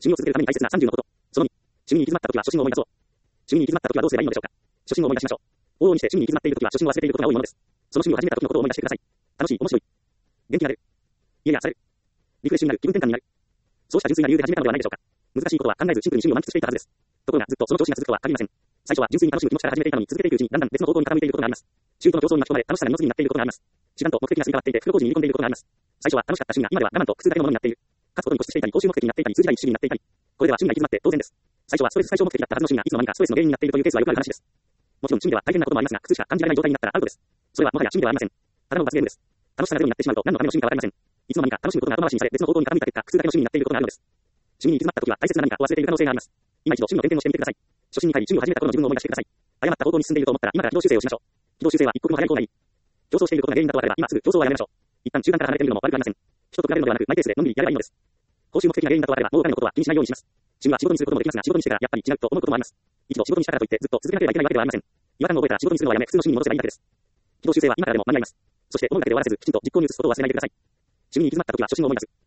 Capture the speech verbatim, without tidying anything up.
趣味を続けるために大切なさんじゅうのこと。そのに、趣味に行き詰まったときは初心を思い出そう。趣味に行き詰まったときはどうすればいいのでしょうか。初心を思い出しましょう。往々にして趣味に行き詰まっているときは初心を忘れていることが多いものです。その趣味を始めたときのことを思い出してください。楽しい、面白い。元気が出る。家やされる。リフレッシュになる、気分転換になる。そうした純粋な理由で始めたのではないでしょうか。難しいことは考えずシンプルに趣味を満喫していたはずです。ところがずっとその調子が続くとは限りません。最初は純粋に楽しむ気持ちから始めていたのに続けていくうちにだんだん別の方向に傾いていることがあります。中途の競争に巻き込まれ楽しさが二の次になっていることがあります。時間と目的がすり替わっていて袋小路に入り込んでいることがあります。最初は楽しかった趣味が今では我慢と苦痛だけのものになっている。勝つことに固執していたり報酬目的になっていたり通じない主義になっていたり。これでは趣味が行き詰まって当然です。最初はストレス解消目的だったはずの趣味がいつの間にかストレスの原因になっているというケースはよくある話です。もちろん趣味では大変なこともありますが苦痛しか感じられない状態になったらアウトです。それはもはや趣味ではありません。ただの罰ゲームです。楽しさがゼロになってしまうと何のための趣味かわかりません。いつの間にか楽しむことが後回しにされ別の方向に傾いた結果苦痛だけの趣味になっていることがあるのです。趣味に行き詰まった時は大切な何かを忘れている可能性があります。今一度趣味の点検をしてみてください。初心に入り趣味を始めた頃の自分を思い出してください。誤った方向に進んでいると思ったら今から軌道修正をしましょう。軌道修正は一刻も早い方がいい。競争していることが原因だと分かれば今すぐ競争をやめましょう。一旦中間から離れてみるのも悪くありません。人と比べるのではなくマイペースでのんびりやればいいのです。報酬目的が原因だと分かればもう他のことは気にしないようにします。趣味は仕事にすることもできますが仕事にしてからやっぱり違うと思うこともあります。一度仕事にしたからといってずっと続けなければいけないわけではありません。違和感を覚えたら仕事にするのはやめ普通の趣味に戻せばいいだけです。軌道修正は今からでも間に合います。そして思うだけで終わらせずきちんと実行に移すことを忘れないでください。趣味に行き詰まった時は初心を思い出す。